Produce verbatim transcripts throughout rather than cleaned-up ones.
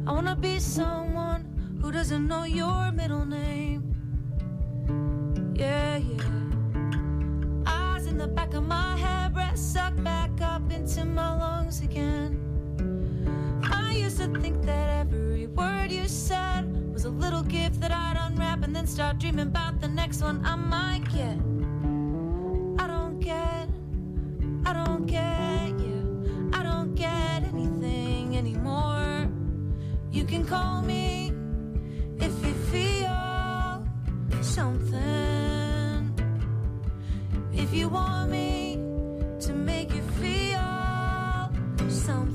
I wanna be someone who doesn't know your middle name. Yeah, yeah. Eyes in the back of my head, breath sucked back up into my lungs again. I used to think that every word you said was a little gift that I'd unwrap and then start dreaming about the next one I might get. I don't get, I don't get you. I don't get anything anymore. You can call me if you feel something. If you want me to make you feel something.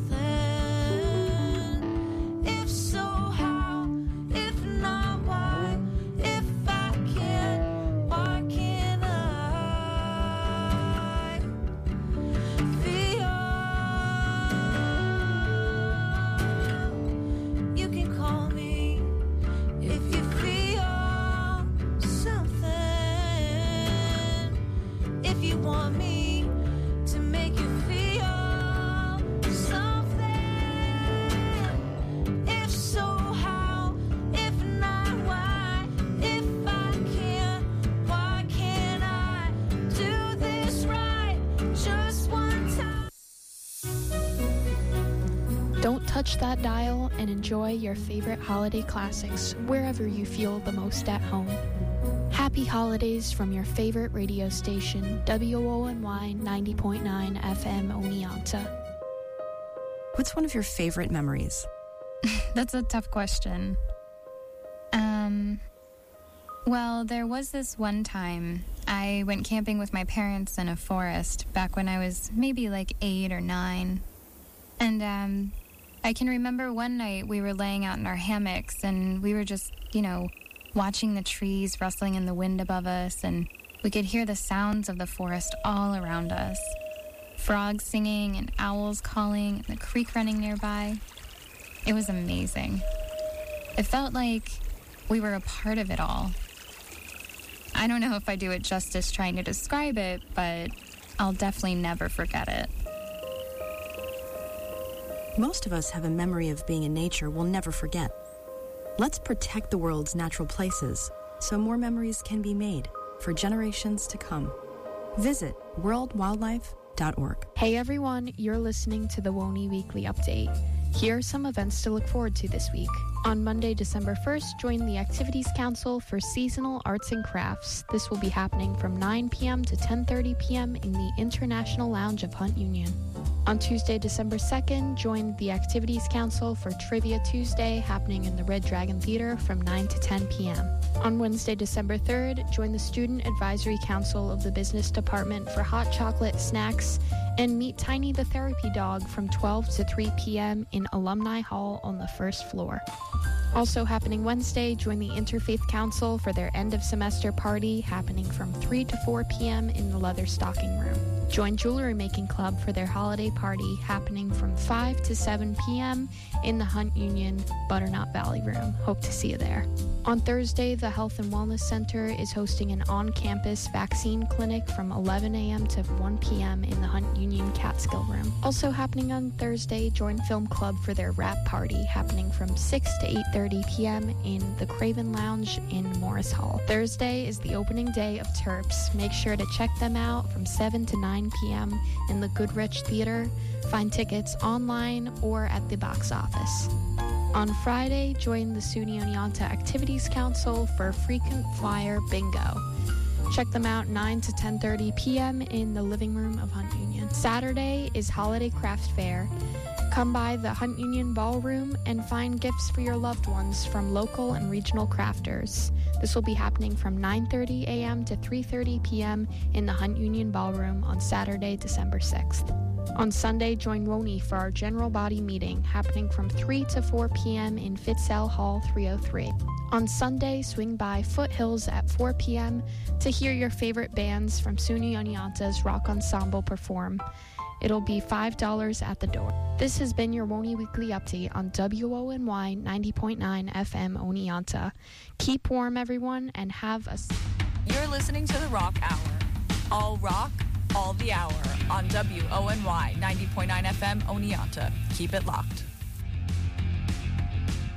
If so, how? If not, why? If I can't, why can't I feel? You can call me if you feel something. If you want me to make you feel something. If so, how? If not, why? If I can't, why can't I do this right just one time? Don't touch that dial and enjoy your favorite holiday classics wherever you feel the most at home. Happy holidays from your favorite radio station, W O N Y ninety point nine F M Oneonta. What's one of your favorite memories? That's a tough question. Um, well, there was this one time I went camping with my parents in a forest back when I was maybe like eight or nine. And um, I can remember one night we were laying out in our hammocks and we were just, you know, watching the trees rustling in the wind above us, and we could hear the sounds of the forest all around us. Frogs singing and owls calling and the creek running nearby. It was amazing. It felt like we were a part of it all. I don't know if I do it justice trying to describe it, but I'll definitely never forget it. Most of us have a memory of being in nature we'll never forget. Let's protect the world's natural places so more memories can be made for generations to come. Visit world wildlife dot org. Hey everyone, you're listening to the WONY Weekly Update. Here are some events to look forward to this week. On Monday, December first, join the Activities Council for Seasonal Arts and Crafts. This will be happening from nine p.m. to ten thirty p.m. in the International Lounge of Hunt Union. On Tuesday, December second, join the Activities Council for Trivia Tuesday, happening in the Red Dragon Theater from nine to ten p.m. On Wednesday, December third, join the Student Advisory Council of the Business Department for hot chocolate snacks and meet Tiny the Therapy Dog from twelve to three p.m. in Alumni Hall on the first floor. Also happening Wednesday, join the Interfaith Council for their end-of-semester party, happening from three to four p.m. in the Leather Stocking Room. Join Jewelry Making Club for their holiday party, happening from five to seven p.m. in the Hunt Union Butternut Valley Room. Hope to see you there. On Thursday, the Health and Wellness Center is hosting an on-campus vaccine clinic from eleven a.m. to one p.m. in the Hunt Union Catskill Room. Also happening on Thursday, join Film Club for their wrap party, happening from six to eight thirty p.m. in the Craven Lounge in Morris Hall. Thursday is the opening day of Terps. Make sure to check them out from seven to nine p.m. in the Goodrich Theater. Find tickets online or at the box office. On Friday, join the SUNY Oneonta Activities Council for Frequent Flyer Bingo. Check them out nine to ten thirty p.m. in the living room of Hunt Union. Saturday is Holiday Craft Fair. Come by the Hunt Union Ballroom and find gifts for your loved ones from local and regional crafters. This will be happening from nine thirty a.m. to three thirty p.m. in the Hunt Union Ballroom on Saturday, December sixth. On Sunday, join WONY for our general body meeting, happening from three to four p.m. in Fitzell Hall three oh three. On Sunday, swing by Foothills at four p.m. to hear your favorite bands from SUNY Oneonta's Rock Ensemble perform. It'll be five dollars at the door. This has been your WONY Weekly Update on W O N Y ninety point nine F M Oneonta. Keep warm, everyone, and have a... You're listening to The Rock Hour. All rock, all the hour on W O N Y ninety point nine F M Oneonta. Keep it locked.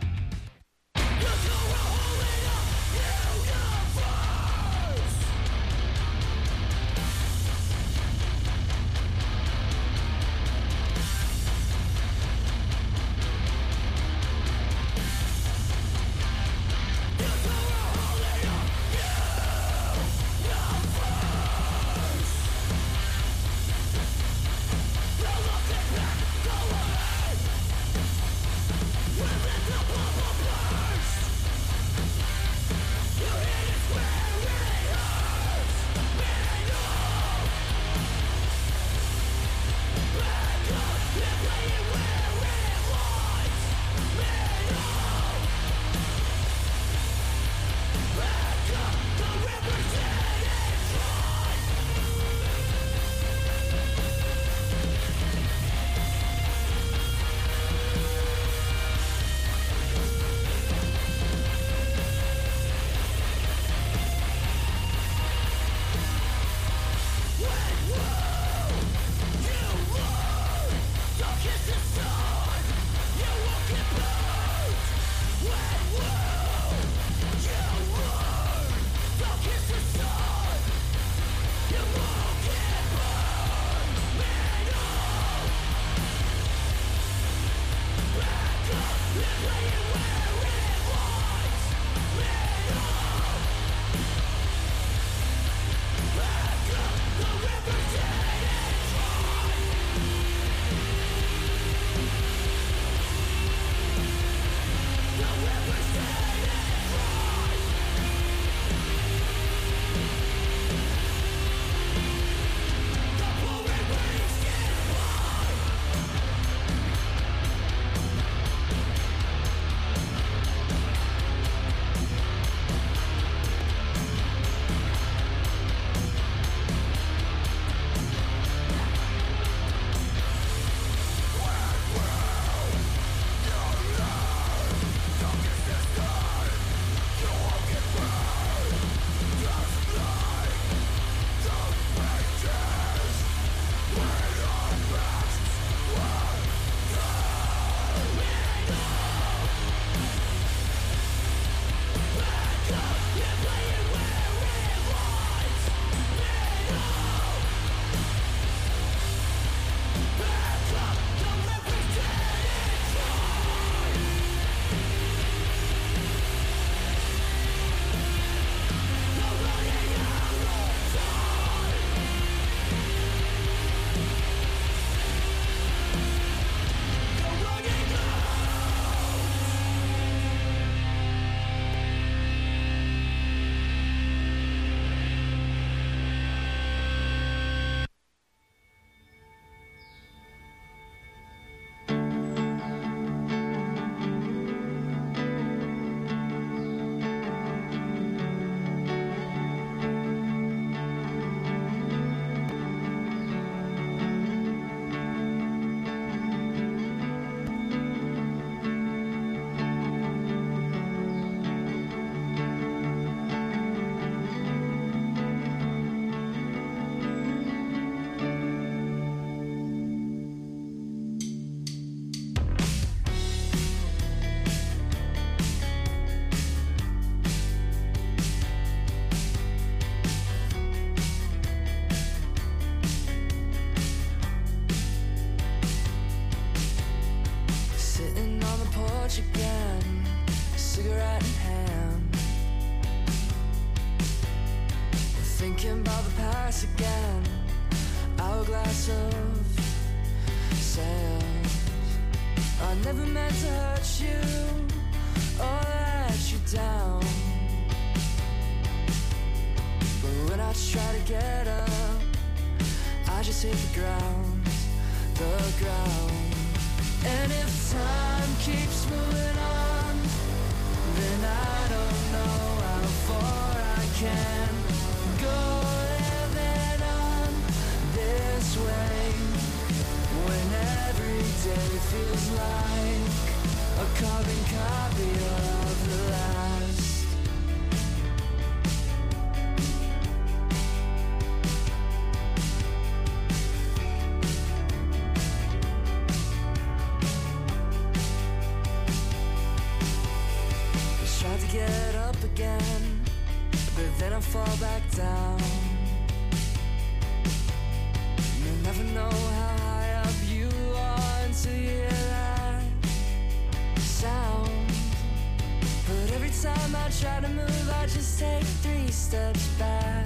couch again, cigarette in hand, thinking about the past again, hourglass of sand. I never meant to hurt you or let you down, but when I try to get up, I just hit the ground, the ground. And if time keeps moving on, then I don't know how far I can go living on this way, when every day feels like a carbon copy of the last. Tried to get up again, but then I fall back down. You never know how high up you are until you hear that sound. But every time I try to move, I just take three steps back.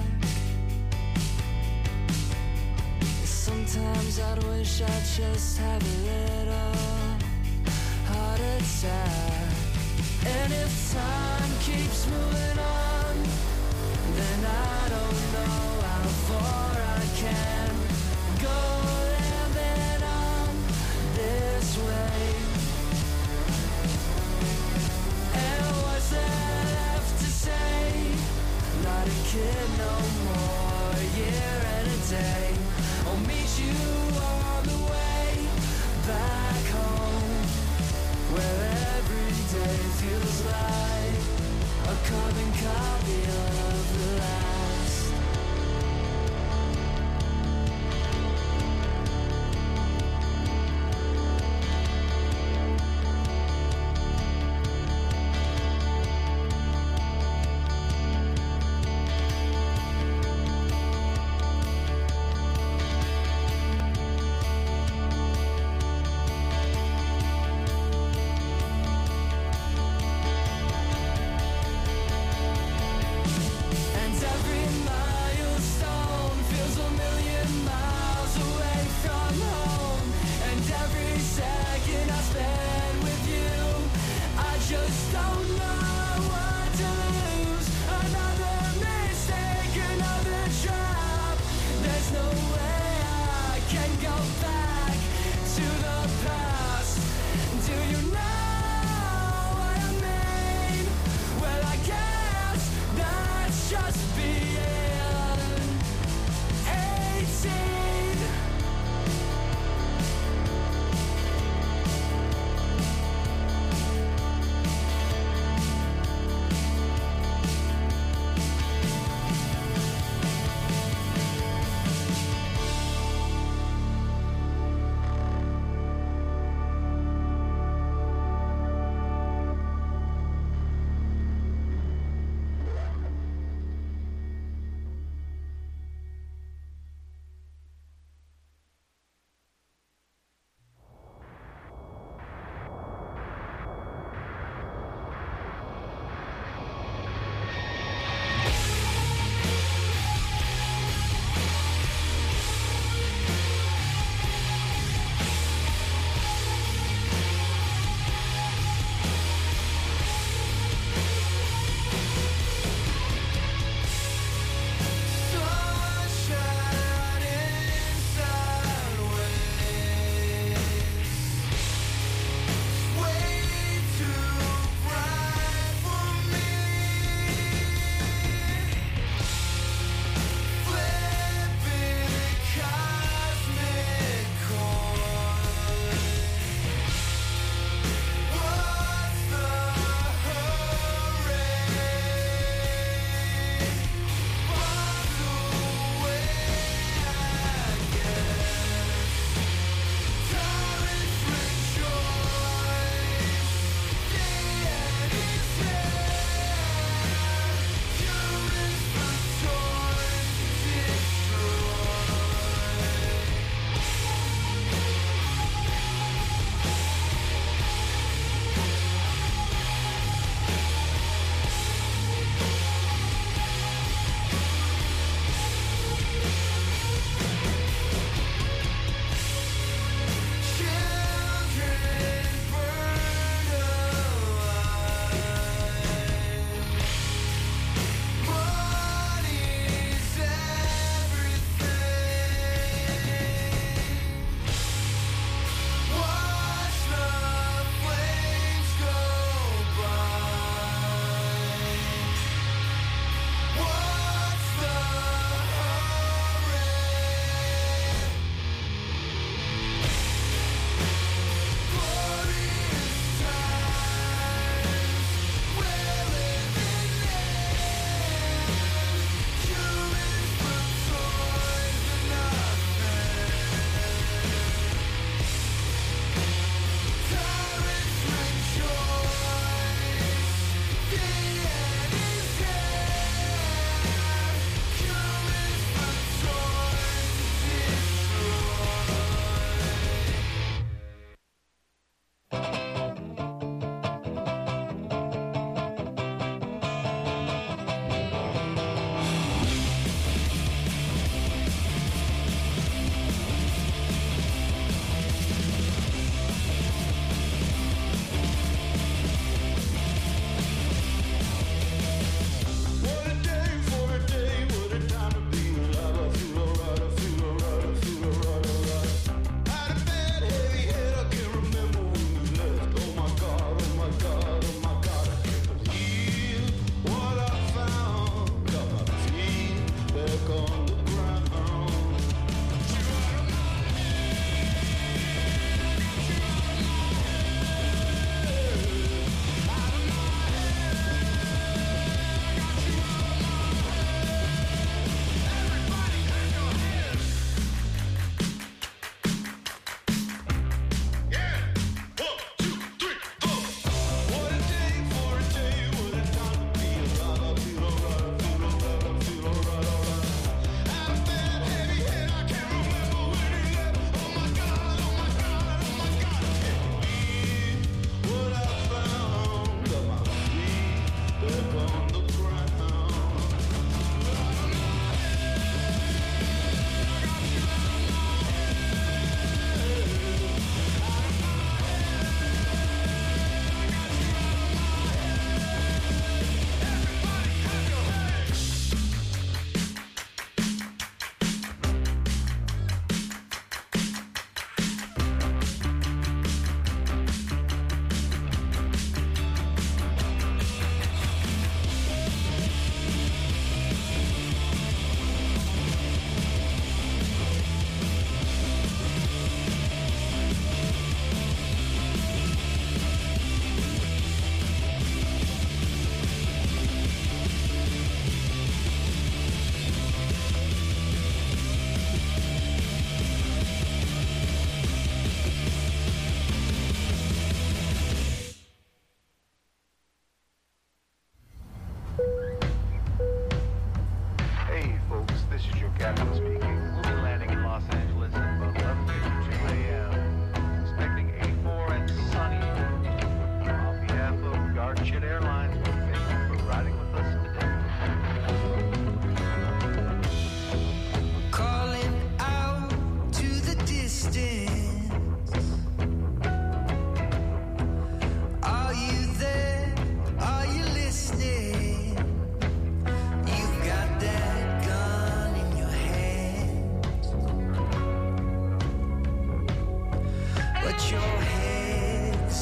Sometimes I'd wish I'd just have a little heart attack. And if time keeps moving on, then I don't know how far I can go living on this way. And what's there left to say? Not a kid no more, a year and a day. I'll meet you on the way back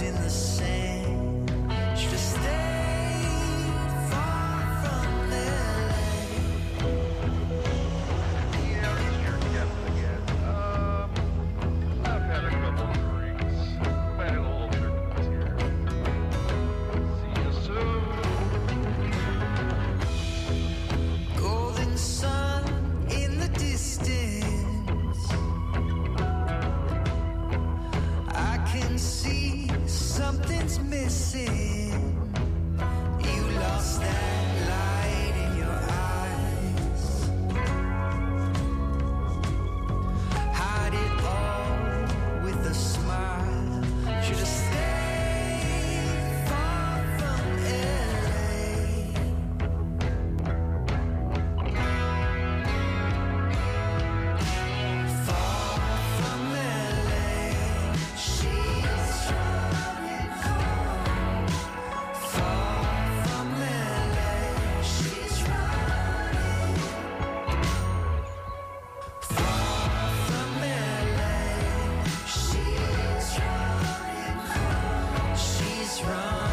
in the sand. Should have stayed far from L A. Yeah, it's your guess again. Um, I've had a couple of drinks. Might have a little turbulence here. See you soon. Golden sun in the distance, I can see something's missing. You lost that light in your eyes. Hide it all with a smile. Should have stayed far from L A. Far from L A. She's running home. Far from L A. She's running. Far from L A. She's running home. She's running.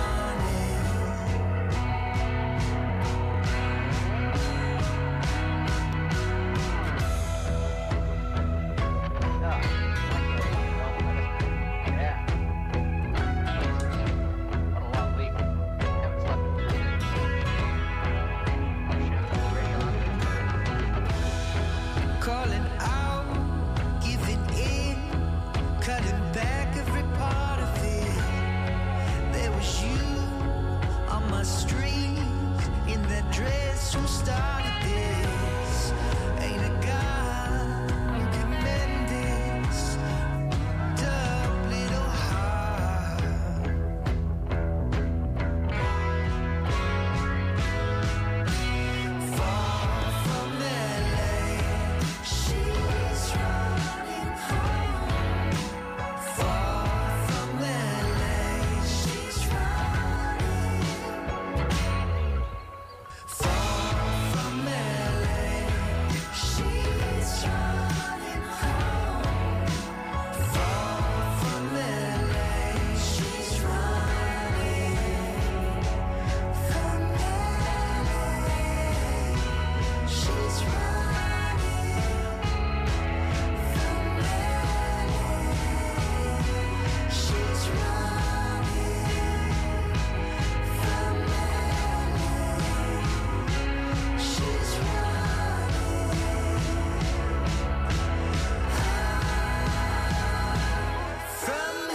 Calling out, giving in, cutting back every part of it. There was you on my street in that dress. Who started this? Ain't a guy who can mend this dumb little heart. Far from L A. She's running home. Far from L A. She's running. Far from L A. She's running home. Far from L A. She's running. From L A. She's running. From L A. She's running. From L A. She's running. From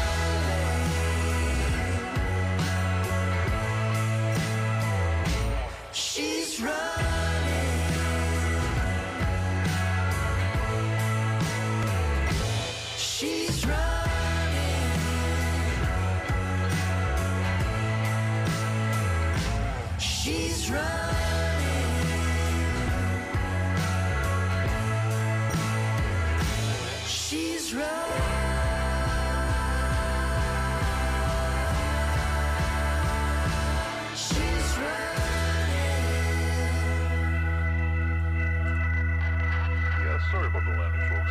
L A. She's running. She's running. She's running. She's running. She's running. Yeah, sorry about the landing, folks.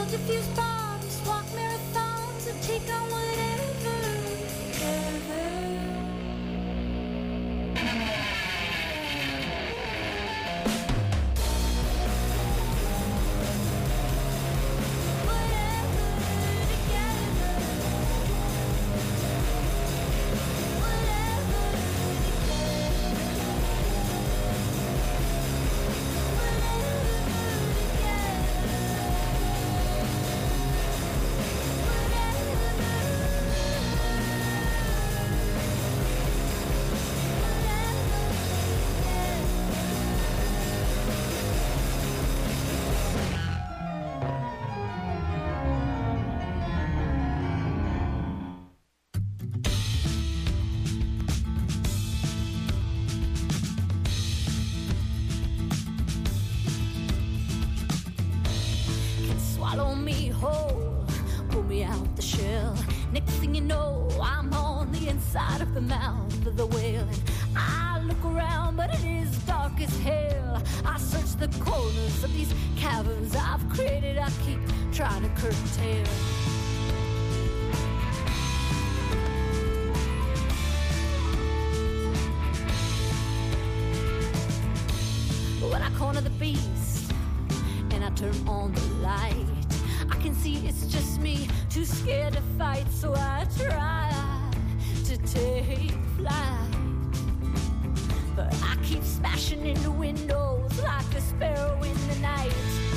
diffuse bombs, walk marathons, and take on whatever, whatever. Swallow me whole, pull me out the shell. Next thing you know, I'm on the inside of the mouth of the whale. And I look around, but it is dark as hell. I search the corners of these caverns I've created. I keep trying to curtail. But when I corner the beast and I turn on the light, I can see it's just me, too scared to fight. So I try to take flight, but I keep smashing into windows like a sparrow in the night.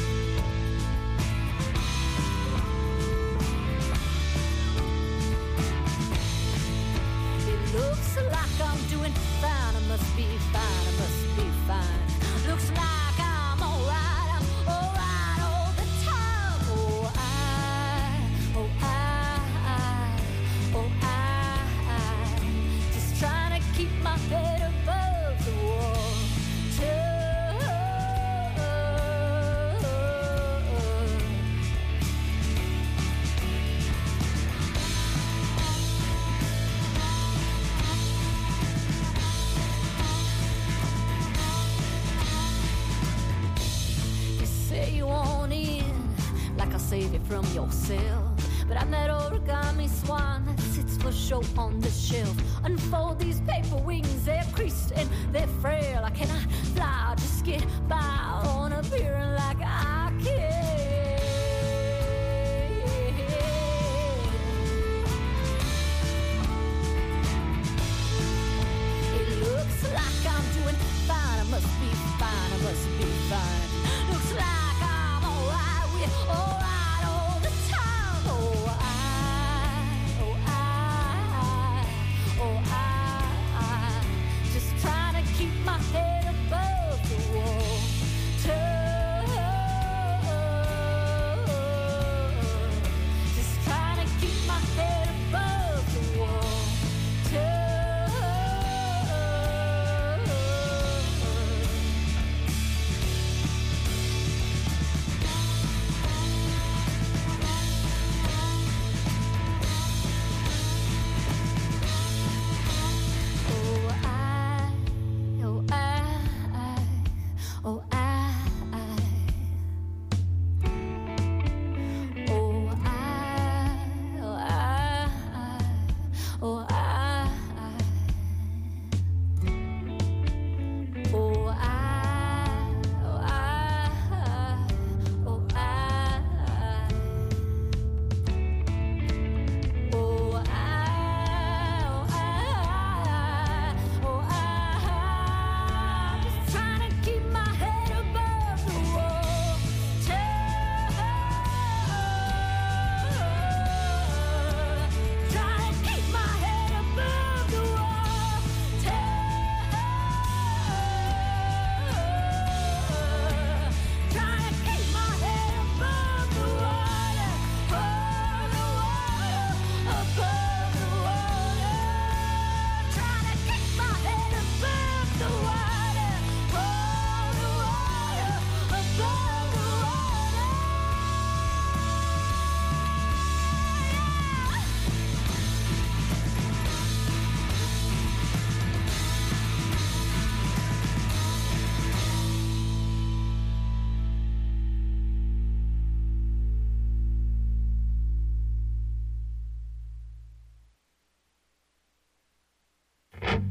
It looks like I'm doing fine. I must be fine, I must be fine. Looks like I'm alright, I'm alright all the time. Oh, I, oh, I, oh, I, just trying to keep my head above the water. You say you want in, like I'll save you from yourself. But I'm that origami swan that sits for show on the shelf. Unfold these paper wings, they're creased and they're frail. I cannot fly, I just get by on appearing like I care. It looks like I'm doing fine, I must be fine, I must be fine. Looks like I'm alright, we're alright all the time. Oh, I, oh, I, oh, I, just trying to keep my head above the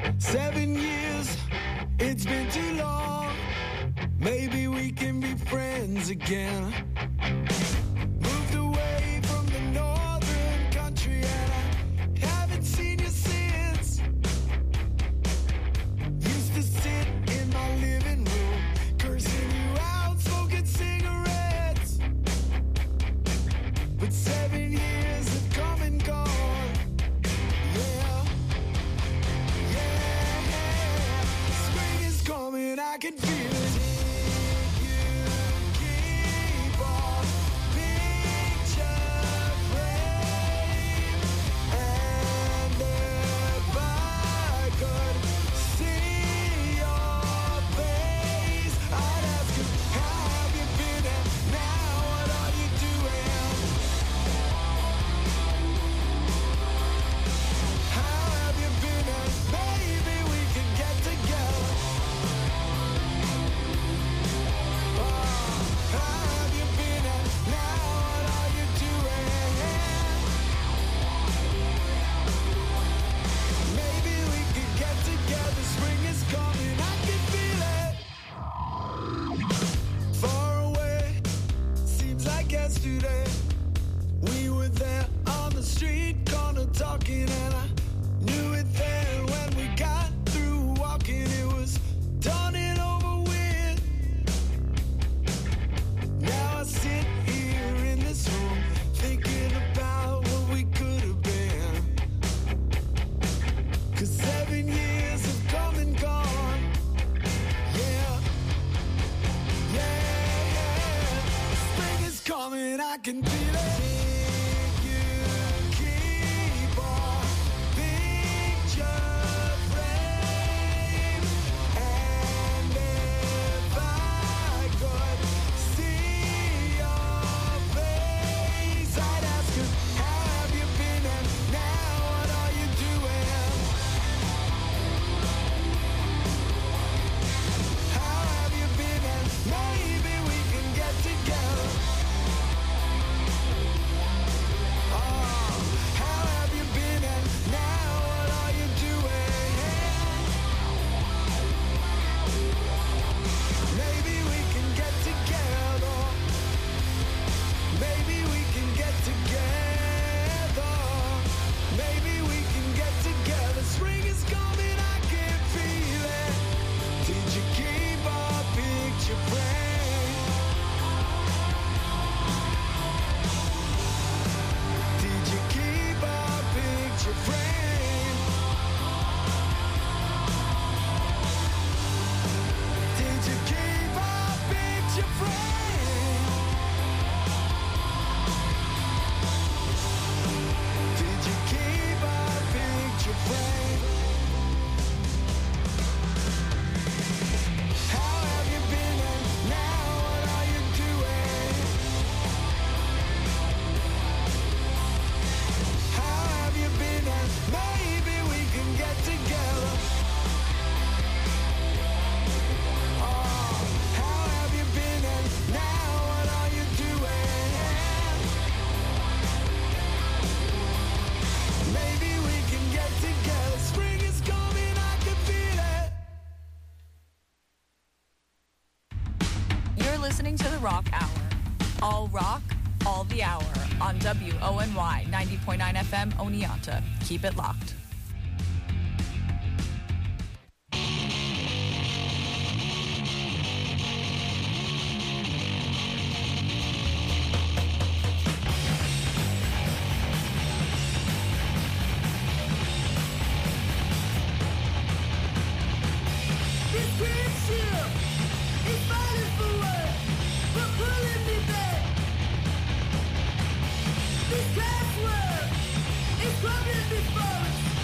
Seven years, it's been too long. Maybe we can be friends again. Moved away from the northern country and I haven't seen you since. Used to sit in my living room, cursing you out, smoking cigarettes. But seven years have come and gone. I can feel it. You keep on picture frame, and if I could see your face, I'd ask you, how have you been and now what are you doing? How have you been and maybe we can get together. Yesterday, we were there on the street corner talking, and I knew it then when we got through walking. It was done and over with. Now I sit here in this room thinking about what we could have been. 'Cause seven years have come and gone. Yeah, yeah. Coming, I can feel it. You keep on picture frame, and if I could see your face, I'd ask you, how have you been and now what are you doing? How have you been and maybe we can get together. Listening to the Rock Hour. All rock, all the hour on W O N Y ninety point nine F M Oneonta. Keep it locked. This glass world is crumbling before us.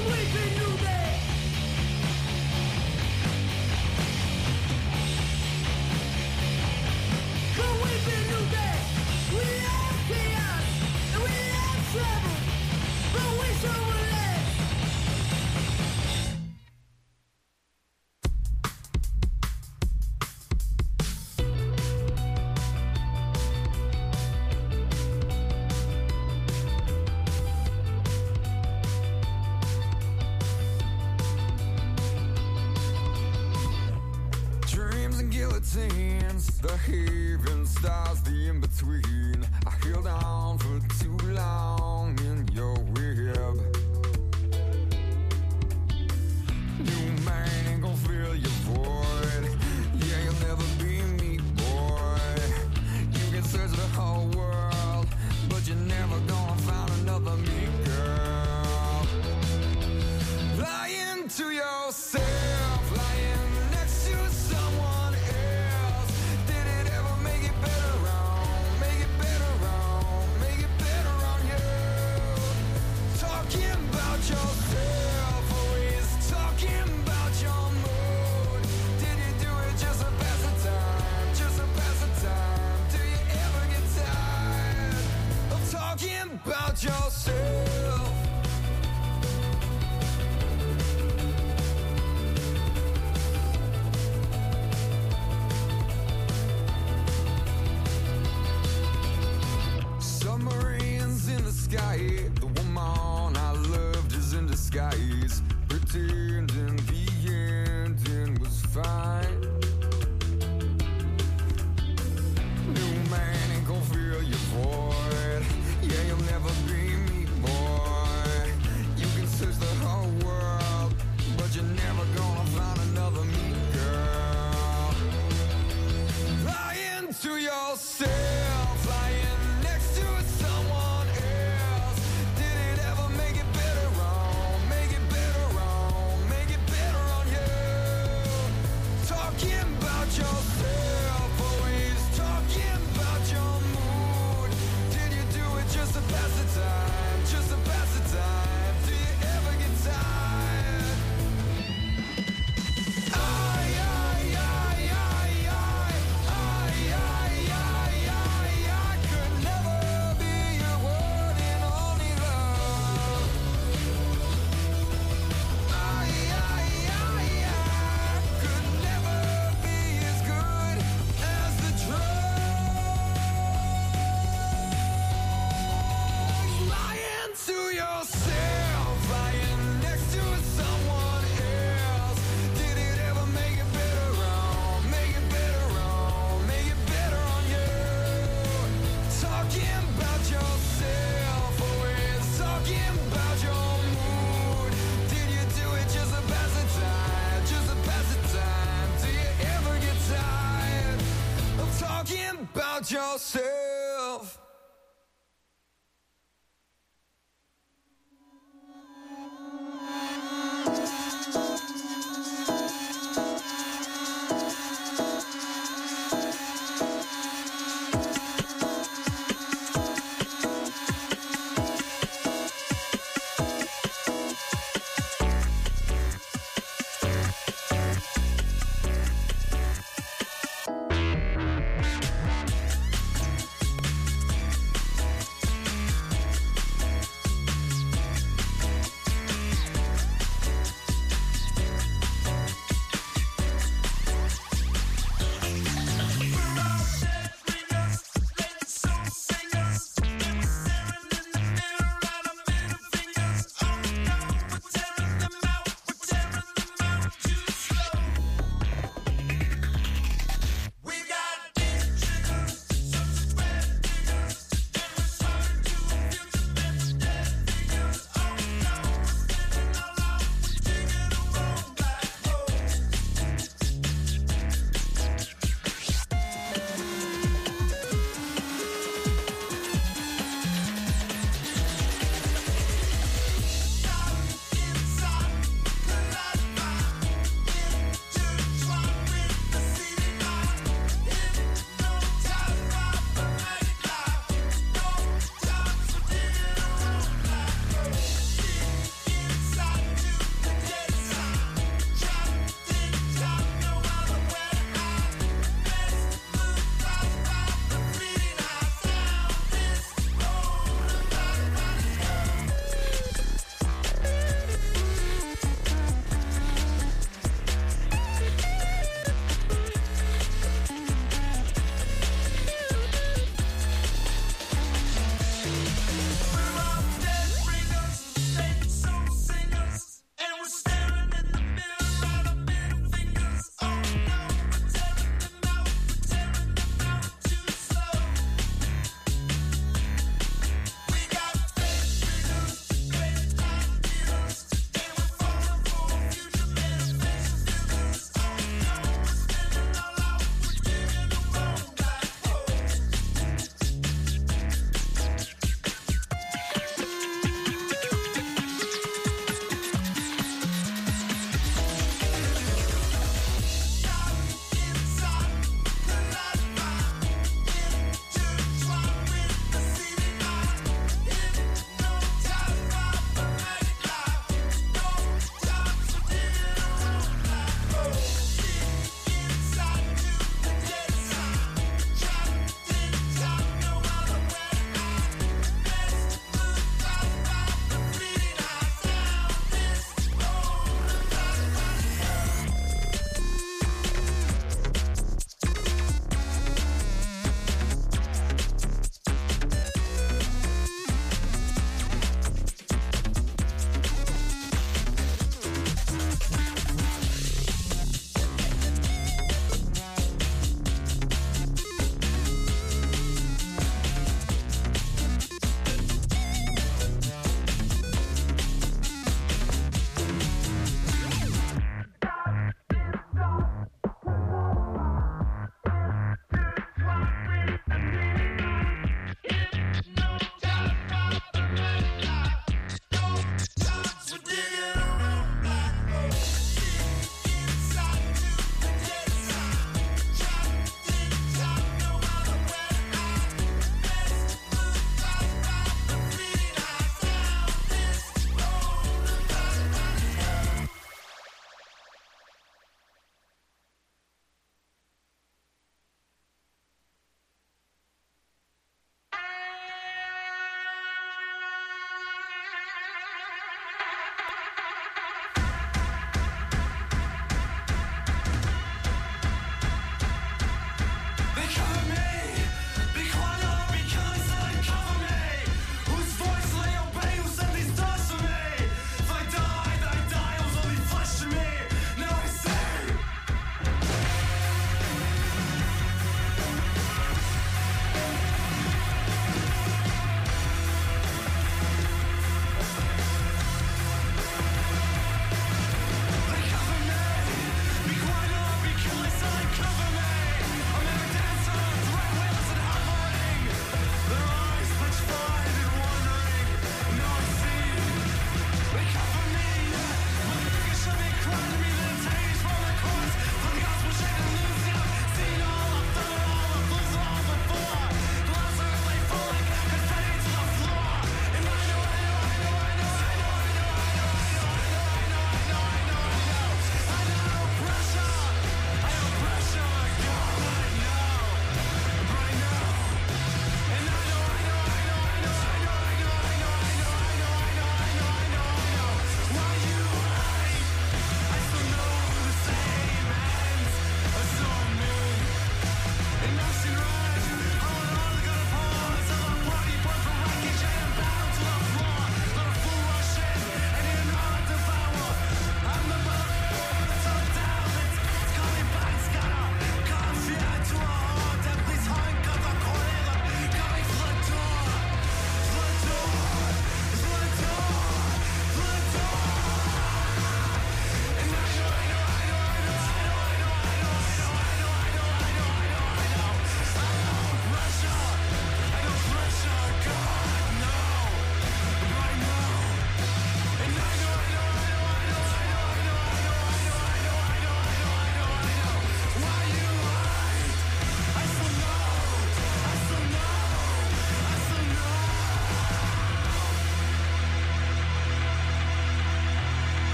The haven stars, the in-between. I held on for too long in your web. New man ain't gon' fill your void. Yeah, you'll never be me, boy. You can search the whole world, but you're never gonna find another me, girl. Lying to yourself, lying next to someone else. Did it ever make it better wrong? Make it better wrong? Make it better on you? Talking about yourself, always talking about your mood. Did you do it just to pass the time? Just to pass the time? Do you ever get tired of talking about yourself? Submarines in the sky, the woman I loved is in disguise, pretending the ending was fine. New man ain't gon' fill your void. Yeah, you'll never be me, boy. You can search the whole world, but you're never gonna find another me, girl. Lying to yourself, lying next to someone else. Did it ever make it better wrong? Make it better wrong? Make it better on you? Talking about yourself, always talking about your mood. Did you do it just to pass the time? Just to pass the time? Do you ever get tired? I, I, I, I, I, I, I, I, I, I could never be your one and only love. I, I, I, I could never be as good as the drugs. Lying to yourself, lying next to someone else. Did it ever make it better wrong? Make it better wrong? Make it better on you? Talking about yourself, always talking about your mood. Did you do it just to pass the time? Just to pass the time? Do you ever get tired of talking about yourself?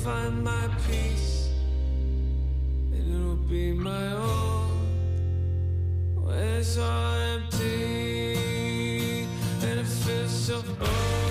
find my peace, and it'll be my own. When it's all empty, and it feels so old.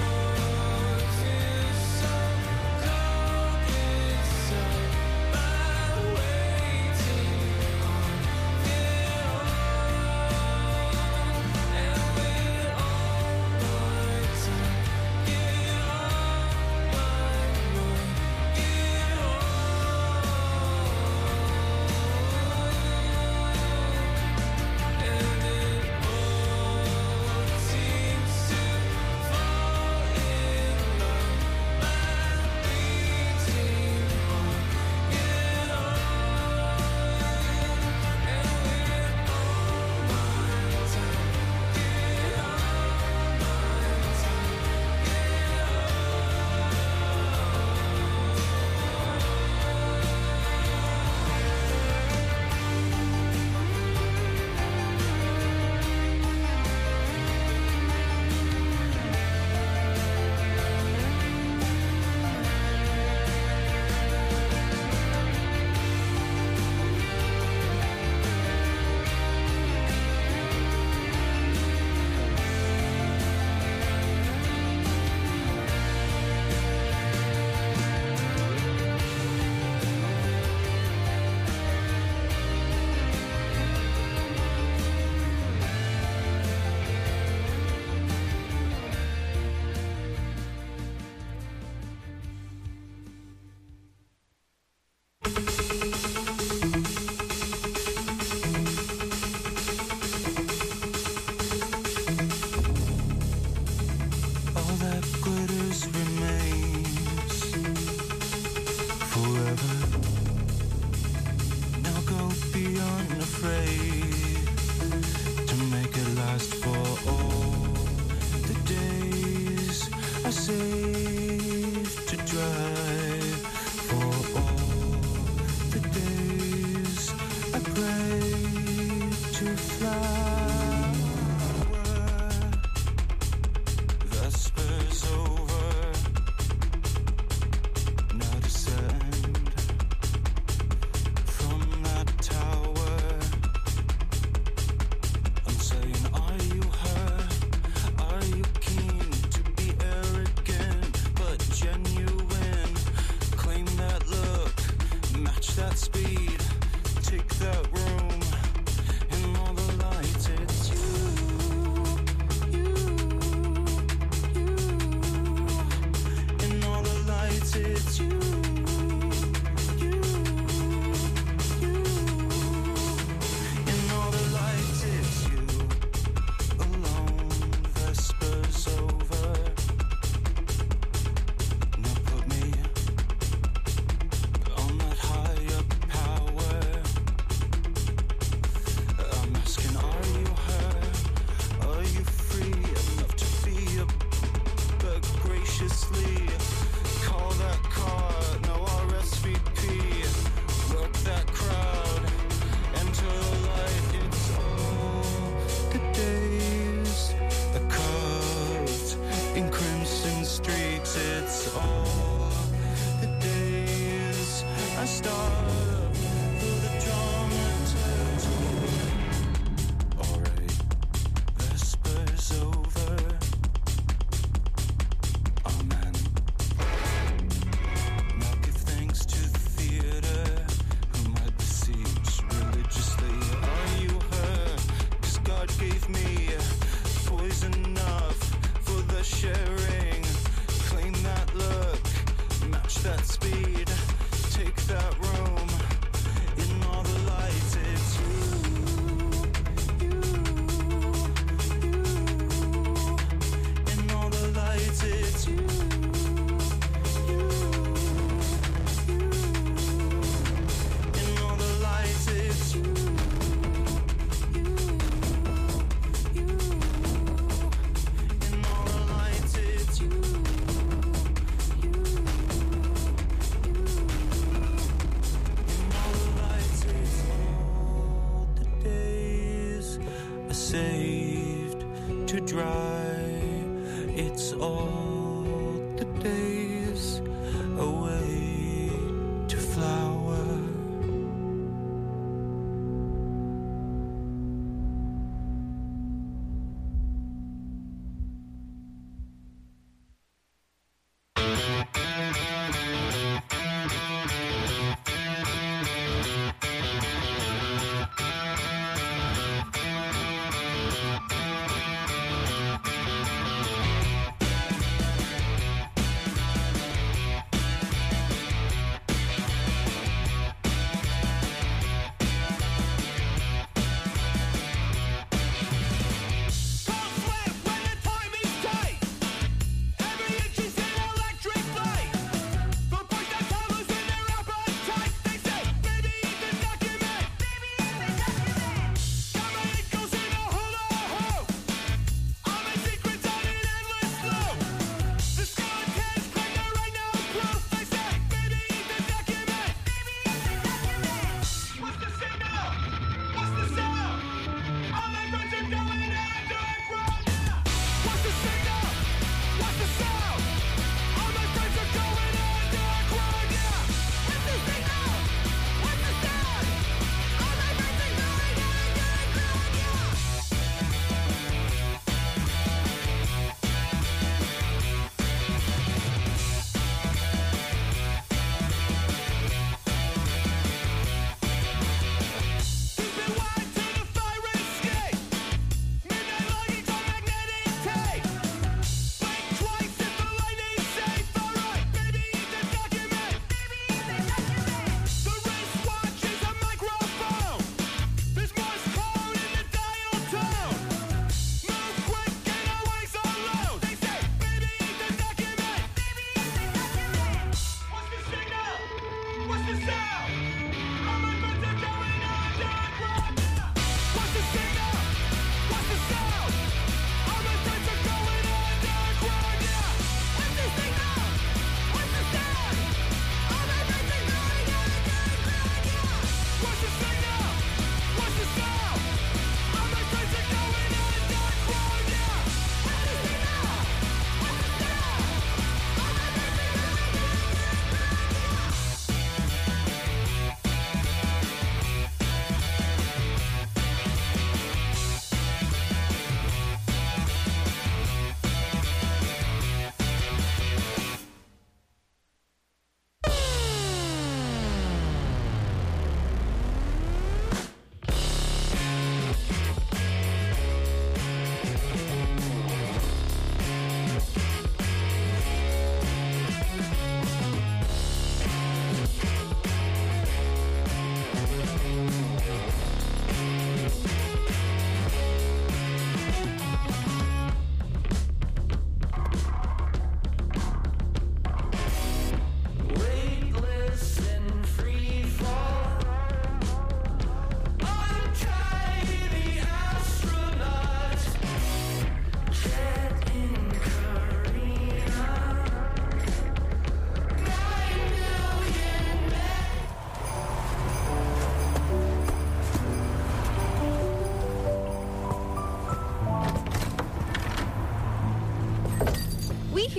saved to dry. It's all the days away.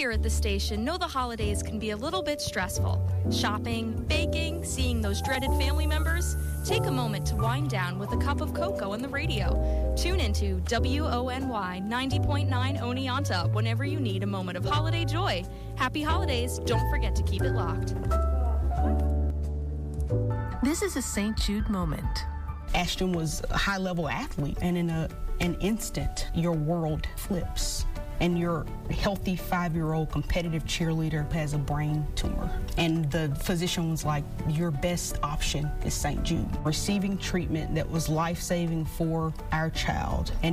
here at the station know the holidays can be a little bit stressful. Shopping, baking, seeing those dreaded family members. Take a moment to wind down with a cup of cocoa on the radio. Tune into W O N Y ninety point nine Oneonta whenever you need a moment of holiday joy. Happy holidays. Don't forget to keep it locked. This is a Saint Jude moment. Ashton was a high-level athlete, and in a, an instant, your world flips. And your healthy five-year-old competitive cheerleader has a brain tumor. And the physician was like, your best option is Saint Jude. Receiving treatment that was life-saving for our child. And